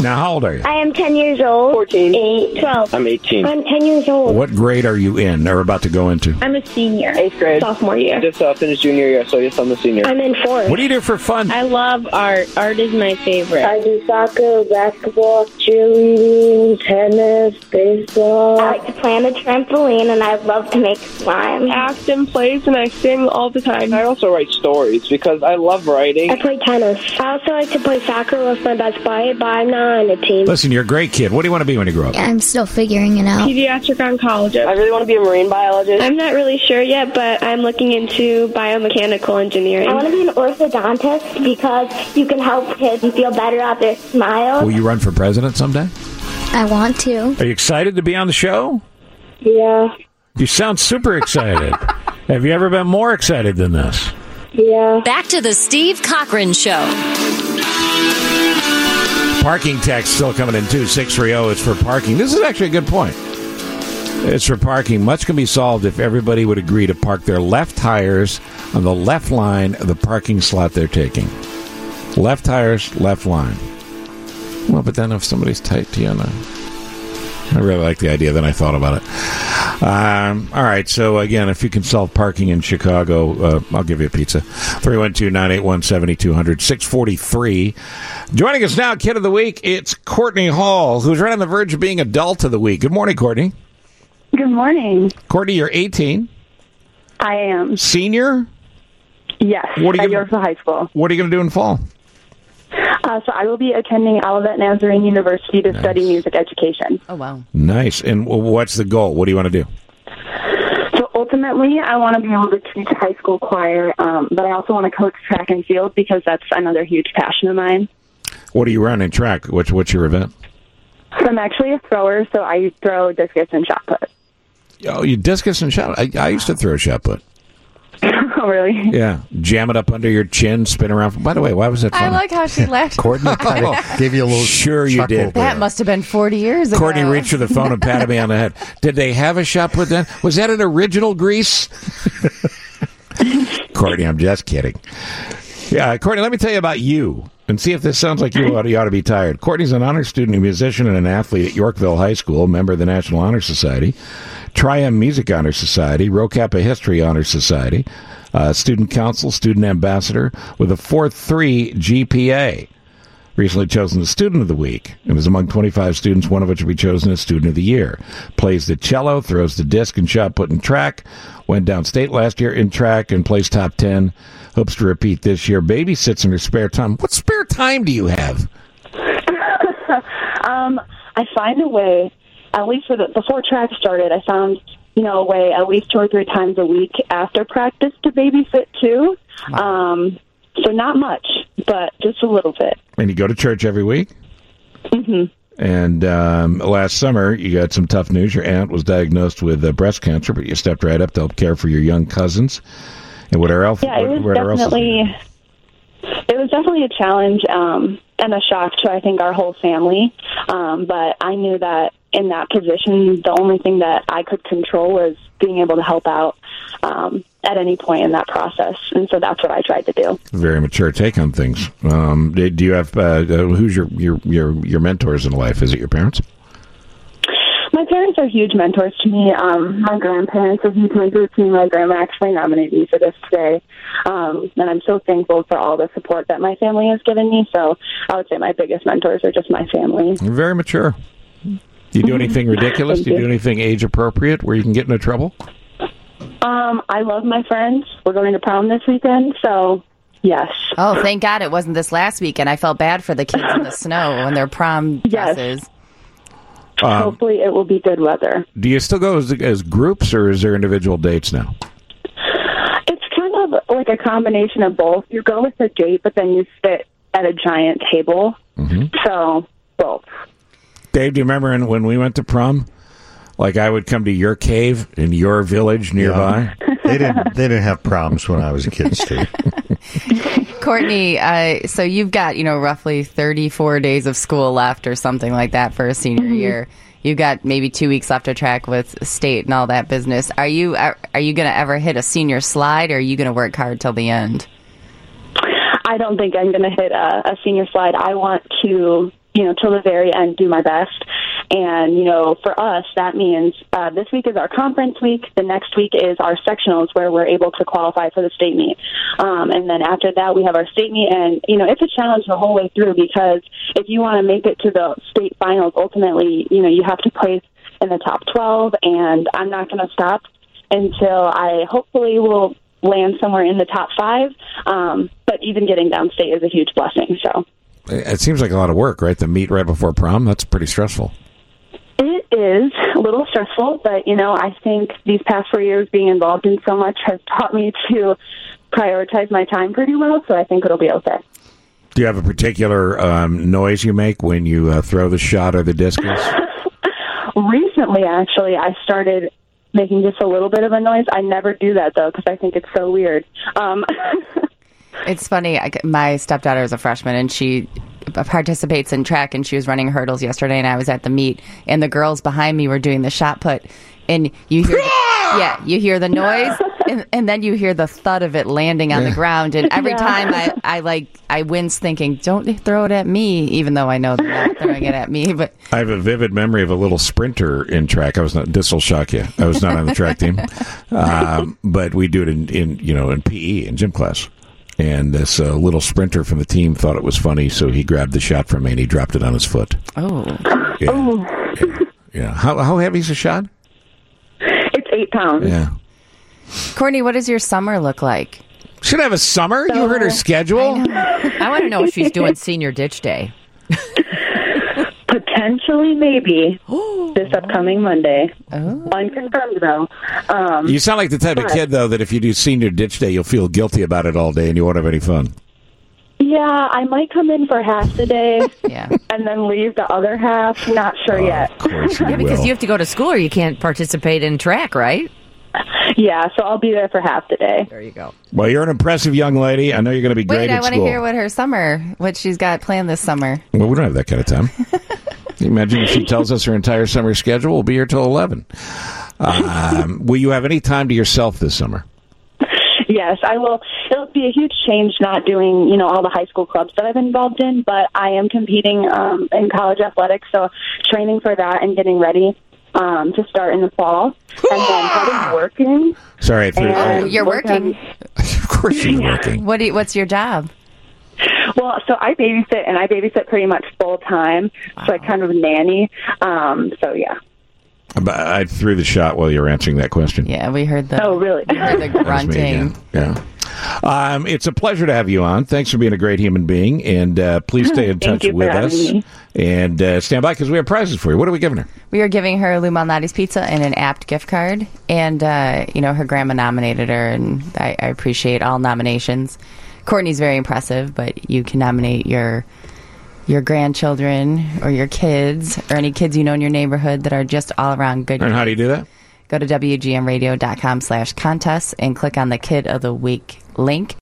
Now, how old are you? I am 10 years old. 14. 8. 12. I'm 18. I'm 10 years old. What grade are you in or about to go into? I'm a senior. 8th grade. Sophomore year. Just finished junior year, so yes, I'm a senior. I'm in 4th. What do you do for fun? I love art. Art is my favorite. I do soccer, basketball, cheerleading, tennis, baseball. I like to play on the trampoline, and I love to make slime. I act in plays, and I sing all the time. I also write stories because I love writing. I play tennis. I also like to play soccer with my best buddy, but I'm not on a team. Listen, you're a great kid. What do you want to be when you grow up? I'm still figuring it out. Pediatric oncologist. I really want to be a marine biologist. I'm not really sure yet, but I'm looking into biomechanical engineering. I want to be an orthodontist because you can help kids feel better at their smile. Will you run for president someday? I want to. Are you excited to be on the show? Yeah. You sound super excited. Have you ever been more excited than this? Yeah. Back to the Steve Cochran Show. Parking text still coming in, too. 630 is for parking. This is actually a good point. It's for parking. Much can be solved if everybody would agree to park their left tires on the left line of the parking slot they're taking. Left tires, left line. Well, but then if somebody's tight to you, I really like the idea. Then I thought about it. All right. So, again, if you can solve parking in Chicago, I'll give you a pizza. 312-981-7200, 643. Joining us now, Kid of the Week, it's Courtney Hall, who's right on the verge of being Adult of the Week. Good morning, Courtney. Good morning. Courtney, you're 18. I am. Senior? Yes, What are you at Yorkville High School. What are you going to do in fall? So I will be attending Olivet Nazarene University to study music education. Oh, wow. Nice. And what's the goal? What do you want to do? So ultimately, I want to be able to teach high school choir, but I also want to coach track and field because that's another huge passion of mine. What do you run in track? What's your event? So I'm actually a thrower, so I throw discus and shot put. Oh, you discus and shot. I used to throw shot put. Oh, really? Yeah. Jam it up under your chin, spin around. By the way, why was that funny? I like how she laughed. Courtney kind of gave you a little Sure you chuckle did. there. That must have been 40 years ago. Courtney reached for the phone and patted me on the head. Did they have a shot put then? Was that an original Grease? Courtney, I'm just kidding. Yeah, Courtney, let me tell you about you and see if this sounds like you ought to be tired. Courtney's an honor student, a musician, and an athlete at Yorkville High School, member of the National Honor Society, Tri-M Music Honor Society, Rho Kappa History Honor Society, student council, student ambassador with a 4.3 GPA. Recently chosen the Student of the Week and is among 25 students, one of which will be chosen as Student of the Year. Plays the cello, throws the disc and shot put in track, went downstate last year in track and placed top 10. Hopes to repeat this year. Babysits in her spare time. What spare time do you have? I find a way, at least before track started, I found a way at least 2 or 3 times a week after practice to babysit too. Wow. So not much, but just a little bit. And you go to church every week? Mm-hmm. And last summer, you got some tough news. Your aunt was diagnosed with breast cancer, but you stepped right up to help care for your young cousins. And whatever else? Yeah, it was definitely a challenge and a shock to, I think, our whole family. But I knew that in that position, the only thing that I could control was being able to help out at any point in that process. And so that's what I tried to do. Very mature take on things. Do you have who's your mentors in life? Is it your parents? My parents are huge mentors to me. My grandparents are huge mentors to me. My grandma actually nominated me for this today. And I'm so thankful for all the support that my family has given me. So I would say my biggest mentors are just my family. You're very mature. Do you do anything ridiculous? Do you do anything age appropriate where you can get into trouble? I love my friends. We're going to prom this weekend, so yes. Oh, thank God it wasn't this last weekend. I felt bad for the kids in the snow and their prom dresses. Hopefully it will be good weather. Do you still go as groups, or is there individual dates now? It's kind of like a combination of both. You go with a date, but then you sit at a giant table. Mm-hmm. So, both. Dave, do you remember when we went to prom? Like, I would come to your cave in your village nearby. Yeah. They didn't have proms when I was a kid, Steve. Courtney, so you've got, roughly 34 days of school left or something like that for a senior year. You've got maybe 2 weeks left to track with state and all that business. Are you going to ever hit a senior slide, or are you going to work hard till the end? I don't think I'm going to hit a senior slide. I want to till the very end, do my best. And, for us, that means this week is our conference week. The next week is our sectionals where we're able to qualify for the state meet. And then after that, we have our state meet. And, it's a challenge the whole way through because if you want to make it to the state finals, ultimately, you have to place in the top 12. And I'm not going to stop until I hopefully will land somewhere in the top 5. But even getting downstate is a huge blessing. So it seems like a lot of work, right? The meet right before prom, that's pretty stressful. It is a little stressful, but, I think these past 4 years being involved in so much has taught me to prioritize my time pretty well, so I think it'll be okay. Do you have a particular noise you make when you throw the shot or the discus? Recently, actually, I started making just a little bit of a noise. I never do that, though, because I think it's so weird. It's funny. My stepdaughter is a freshman, and she participates in track, and she was running hurdles yesterday, and I was at the meet, and the girls behind me were doing the shot put, and you hear you hear the noise, and then you hear the thud of it landing on the ground, and every time I wince thinking, don't throw it at me, even though I know they're not throwing it at me. But I have a vivid memory of a little sprinter in track. This will shock you. I was not on the track team, but we do it in PE, in gym class. And this little sprinter from the team thought it was funny, so he grabbed the shot from me and he dropped it on his foot. Oh. Yeah. How heavy is a shot? It's 8 pounds. Yeah. Courtney, what does your summer look like? Should have a summer? You heard her schedule? I want to know if she's doing senior ditch day. Potentially, maybe, this upcoming Monday. Oh. Unconfirmed, though. You sound like the type of kid, though, that if you do senior ditch day, you'll feel guilty about it all day and you won't have any fun. Yeah, I might come in for half the day Yeah. and then leave the other half. Not sure yet. Of course you Because will. you have to go to school or you can't participate in track, right? Yeah, so I'll be there for half the day. There you go. Well, you're an impressive young lady. I know you're going to be great Wait, I at want school. to hear what she's got planned this summer. Well, we don't have that kind of time. Can you imagine if she tells us her entire summer schedule? We'll be here till 11. Will you have any time to yourself this summer? Yes, I will. It'll be a huge change not doing, all the high school clubs that I've been involved in, but I am competing in college athletics, so training for that and getting ready to start in the fall. And then heading working. Sorry, I threw You're working. Of course you're working. What's your job? Well, so I babysit pretty much full time, so I kind of nanny. So yeah. I threw the shot while you were answering that question. Yeah, we heard the. Oh, really? We heard the That was me grunting. again. Yeah. It's a pleasure to have you on. Thanks for being a great human being, and please stay in touch Thank you with for us. having me. And stand by because we have prizes for you. What are we giving her? We are giving her Lou Malnati's Pizza and an Apt gift card. And, her grandma nominated her, and I appreciate all nominations. Courtney's very impressive, but you can nominate your grandchildren or your kids or any kids you know in your neighborhood that are just all around good. And how do you do that? Go to WGNradio.com/contest and click on the Kid of the Week link.